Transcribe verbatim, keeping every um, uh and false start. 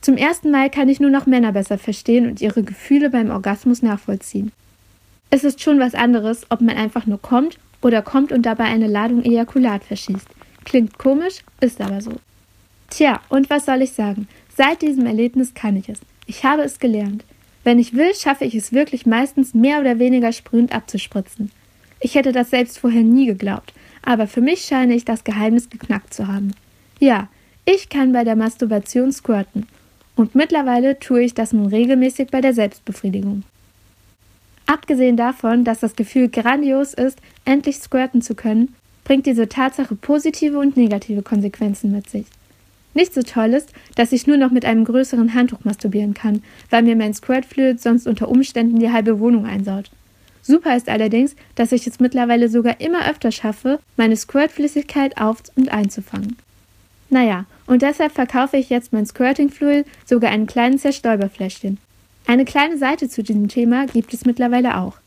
Zum ersten Mal kann ich nur noch Männer besser verstehen und ihre Gefühle beim Orgasmus nachvollziehen. Es ist schon was anderes, ob man einfach nur kommt oder kommt und dabei eine Ladung Ejakulat verschießt. Klingt komisch, ist aber so. Tja, und was soll ich sagen? Seit diesem Erlebnis kann ich es. Ich habe es gelernt. Wenn ich will, schaffe ich es wirklich meistens mehr oder weniger sprühend abzuspritzen. Ich hätte das selbst vorher nie geglaubt, aber für mich scheine ich das Geheimnis geknackt zu haben. Ja, ich kann bei der Masturbation squirten. Und mittlerweile tue ich das nun regelmäßig bei der Selbstbefriedigung. Abgesehen davon, dass das Gefühl grandios ist, endlich squirten zu können, bringt diese Tatsache positive und negative Konsequenzen mit sich. Nicht so toll ist, dass ich nur noch mit einem größeren Handtuch masturbieren kann, weil mir mein Squirtfluid sonst unter Umständen die halbe Wohnung einsaut. Super ist allerdings, dass ich es mittlerweile sogar immer öfter schaffe, meine Squirtflüssigkeit auf- und einzufangen. Naja, und deshalb verkaufe ich jetzt mein Squirting-Fluid sogar ein kleines Zerstäuberfläschchen. Eine kleine Seite zu diesem Thema gibt es mittlerweile auch.